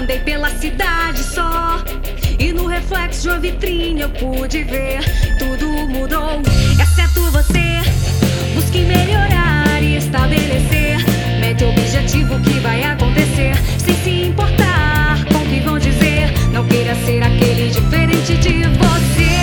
Andei pela cidade só, e no reflexo de uma vitrine eu pude ver. Tudo mudou, exceto você. Busque melhorar e estabelecer. Mete o objetivo que vai acontecer, sem se importar com o que vão dizer. Não queira ser aquele diferente de você.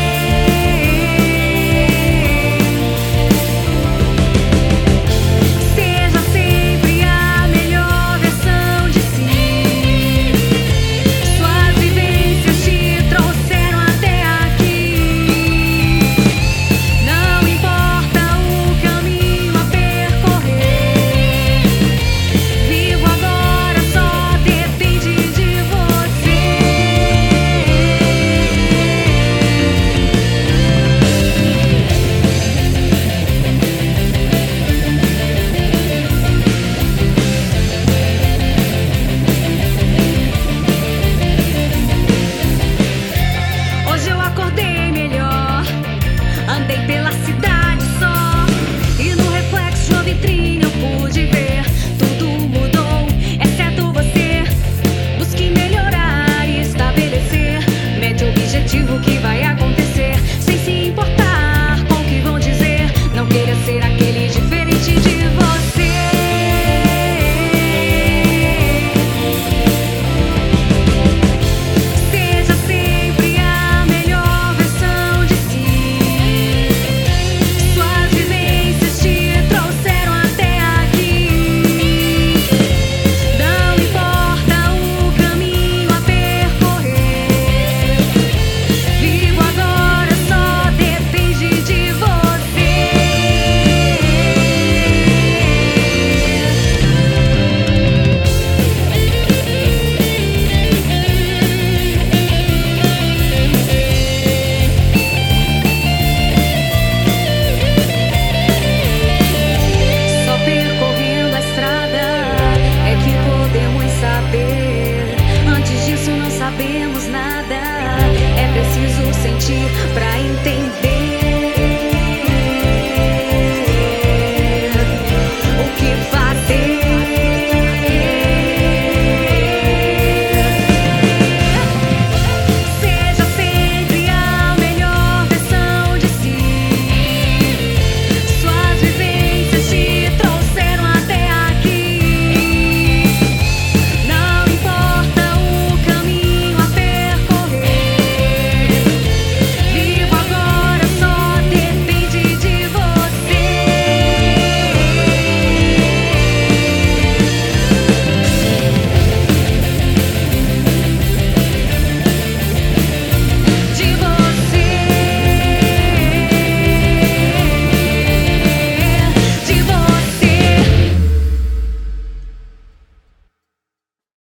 Andei pela cidade só, e no reflexo de uma vitrine eu pude ver. Tudo mudou, exceto você. Busque melhorar e estabelecer. Mete o objetivo que vai acontecer, sem se importar com o que vão dizer. Não queira ser aquele diferente de você. Seja sempre a melhor versão de si. Antes disso não sabemos nada.